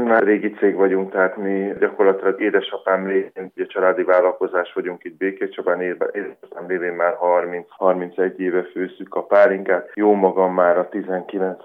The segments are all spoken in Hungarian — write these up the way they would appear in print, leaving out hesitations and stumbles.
már régi cég vagyunk, tehát mi gyakorlatilag édesapám lévén, ugye családi vállalkozás vagyunk itt Békéscsabán, édesapám lévén már 30-31 éve főzzük a pálinkát. Jó magam már a 19.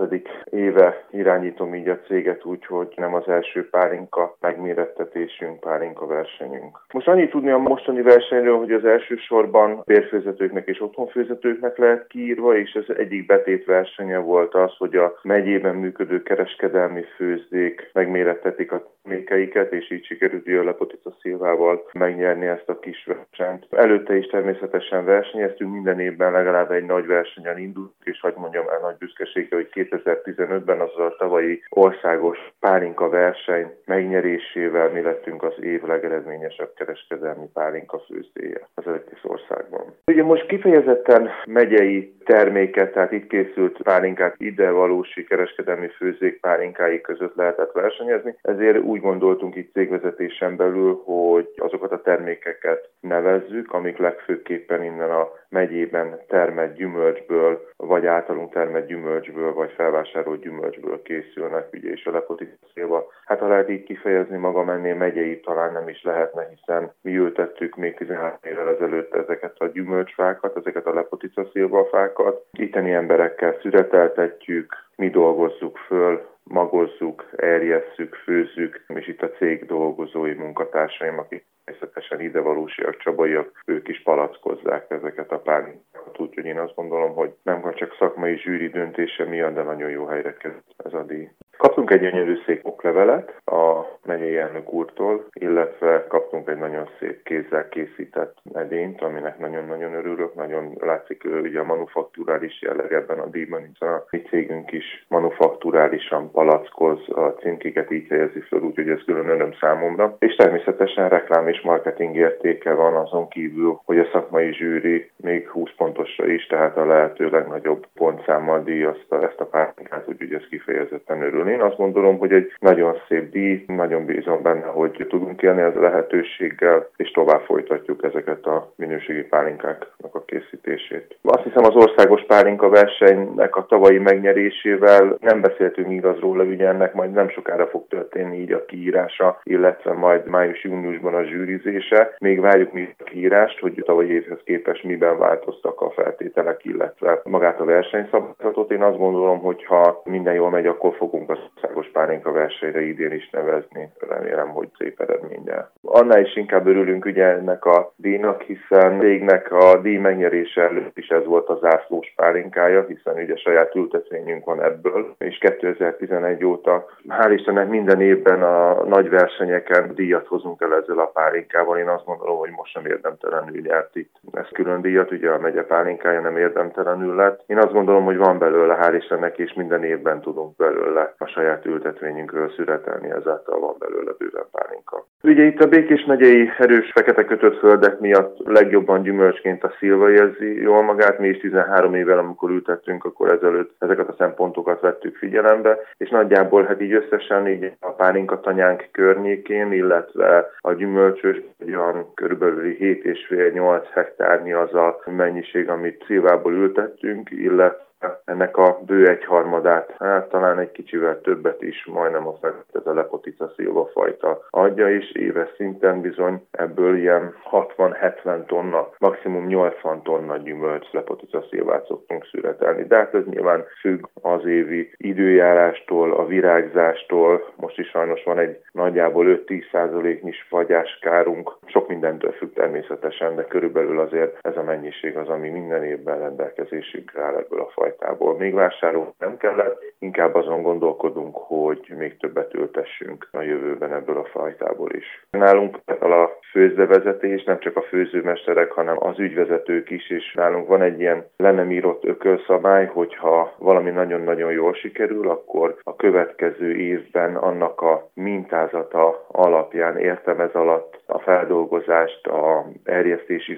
éve irányítom így a céget, úgyhogy nem az első pálinka megmérettetésünk, pálinka versenyünk. Most annyit tudni a mostani versenyről, hogy az elsősorban bérfőzetőknek és otthonfőzetőknek lehet kiírva, és ez egyik betétversenye volt az, hogy a megyében működő kereskedelmi főzdék megmérettetik a termékeiket, és így sikerült a Lepotica Szilvával megnyerni ezt a kis versenyt. Előtte is természetesen versenyeztünk, minden évben legalább egy nagy versenyen indult, és hogy mondjam el nagy büszkeséggel, hogy 2015-ben az a tavalyi országos pálinka verseny megnyerésével mi lettünk az év legeredményesebb kereskedelmi pálinka főzdéje az egész országban. Ugye most kifejezetten megyei terméket, tehát itt készült pálinkák idevalósi kereskedelmi főzdék pálinkái között lehetett versenyezni, ezért úgy gondoltunk itt cégvezetésen belül, hogy azokat a termékeket nevezzük, amik legfőképpen innen a megyében termett gyümölcsből, vagy általunk termett gyümölcsből, vagy felvásárolt gyümölcsből készülnek, ugye, és a Lepotica Szilva. Hát ha lehet így kifejezni, magam ennél megyei talán nem is lehetne, hiszen mi ültettük még 13 évvel ezelőtt ezeket a gyümölcsfákat, ezeket a Lepotica Szilva fákat. Itteni emberekkel szüreteltetjük, mi dolgozzuk föl, magozzuk, erjesszük, főzzük, és itt a cég dolgozói, munkatársaim, akik természetesen idevalósiak, csabaiak, ők is palackozzák ezeket a pálinkákat. Úgyhogy én azt gondolom, hogy nem csak szakmai zsűri döntése miatt, de nagyon jó helyre került ez a díj. Kaptunk egy gyönyörű szép oklevelet a megyei elnök úrtól, illetve kaptunk egy nagyon szép kézzel készített edényt, aminek nagyon-nagyon örülök. Nagyon látszik ugye a manufakturális jelleg ebben a díjban, hiszen a mi cégünk is manufakturálisan palackoz, a címkéket így helyezi föl, úgyhogy ez külön öröm számomra. És természetesen reklám és marketing értéke van azon kívül, hogy a szakmai zsűri még 20 pontosra is, tehát a lehető legnagyobb pontszámmal díjazta ezt a pálinkát, úgyhogy ez kifejezetten örül. Én azt gondolom, hogy egy nagyon szép díj, nagyon bízom benne, hogy tudunk élni ezzel a lehetőséggel, és tovább folytatjuk ezeket a minőségi pálinkáknak a készítését. Azt hiszem, az országos pálinka versenynek a tavalyi megnyerésével nem beszéltünk igaz róla, ugye ennek majd nem sokára fog történni így a kiírása, illetve majd május-júniusban a zsűrizése. Még várjuk mi a kiírást, hogy a tavalyi évhez képest miben változtak a feltételek, illetve magát a versenyszabályzatot. Én azt gondolom, hogy ha minden jól megy, akkor fogunk az országos pálinka versenyre idén is nevezni. Remélem, hogy szép eredménnyel. Annál is inkább örülünk ugye ennek a díjnak, hiszen cégnek a díj megnyerése előtt is ez volt a zászlós pálinkája, hiszen ugye saját ültetvényünk van ebből, és 2011 óta hál' Istennek minden évben a nagy versenyeken díjat hozunk el ezzel a pálinkával. Én azt gondolom, hogy most sem érdemtelenül nyert itt. Ez külön díjat, ugye a megye pálinkája nem érdemtelenül lett. Én azt gondolom, hogy van belőle, hál' Istennek, és minden évben tudunk belőle a saját ültetvényünkről szüretelni, ezáltal van belőle bőven pálinka. Ugye itt a Békés megyei erős fekete kötött földek miatt legjobban gyümölcsként a Szilva érzi jól magát. Mi is 13 évvel, amikor ültettünk, akkor ezelőtt ezeket a szempontokat vettük figyelembe, és nagyjából hát így összesen így a pálinka tanyánk környékén, illetve a gyümölcsös olyan körülbelül 7,5-8 hektárnyi az a mennyiség, amit Szilvából ültettünk, illetve ennek a bő egyharmadát, hát talán egy kicsivel többet is, majdnem ez a Lepotica Szilva fajta adja, és éves szinten bizony ebből ilyen 60-70 tonna, maximum 80 tonna gyümölcs Lepotica Szilvát szoktunk szüretelni. De hát ez nyilván függ az évi időjárástól, a virágzástól, most is sajnos van egy nagyjából 5-10%-nyi fagyáskárunk, sok mindentől függ természetesen, de körülbelül azért ez a mennyiség az, ami minden évben rendelkezésünkre áll ebből a fajtából. Még vásárolni nem kellett, inkább azon gondolkodunk, hogy még többet ültessünk a jövőben ebből a fajtából is. Nálunk a főzdevezetés, nem csak a főzőmesterek, hanem az ügyvezetők is, és nálunk van egy ilyen le nem írott ökölszabály, hogyha valami nagyon-nagyon jól sikerül, akkor a következő évben annak a mintázata alapján, értem ez alatt a feldolgozást, a erjesztési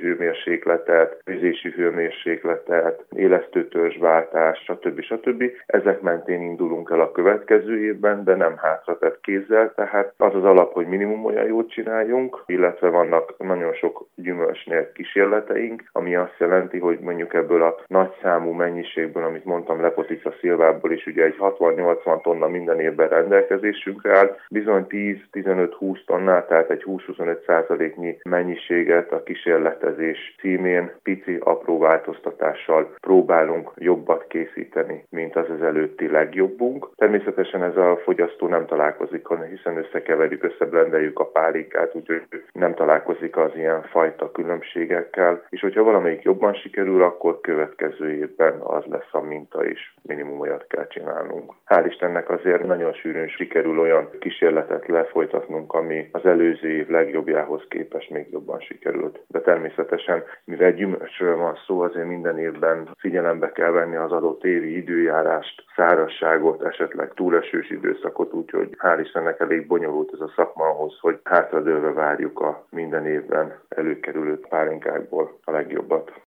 hőmérsékletet, főzési hőmérsékletet, élesztőtörzsváltást, stb. Ezek mentén mentén indulunk el a következő évben, de nem hátratett kézzel, tehát az az alap, hogy minimum olyan jót csináljunk, illetve vannak nagyon sok gyümölcsnél kísérleteink, ami azt jelenti, hogy mondjuk ebből a nagyszámú mennyiségből, amit mondtam, Lepotica szilvából is ugye egy 60-80 tonna minden évben rendelkezésünkre áll, bizony 10-15-20 tonnát, tehát egy 20-25%-nyi mennyiséget a kísérletezés címén pici, apró változtatással próbálunk jobbat készíteni, mint az előtti legjobbunk. Természetesen ez a fogyasztó nem találkozik, hiszen összekeverjük, összeblendeljük a pálinkát, úgyhogy nem találkozik az ilyen fajta különbségekkel, és hogyha valamelyik jobban sikerül, akkor következő évben az lesz a minta, és minimum olyat kell csinálnunk. Hál' Istennek azért nagyon sűrűn sikerül olyan kísérletet lefolytatnunk, ami az előző év legjobbjához képest még jobban sikerült. De természetesen, mivel gyümölcsről van szó, azért minden évben figyelembe kell venni az adott évi időjárást, szárazságot, esetleg túlesős időszakot, úgyhogy hál' Istennek elég bonyolult ez a szakma ahhoz, hogy hátradőlve várjuk a minden évben előkerülő pálinkákból a legjobbat.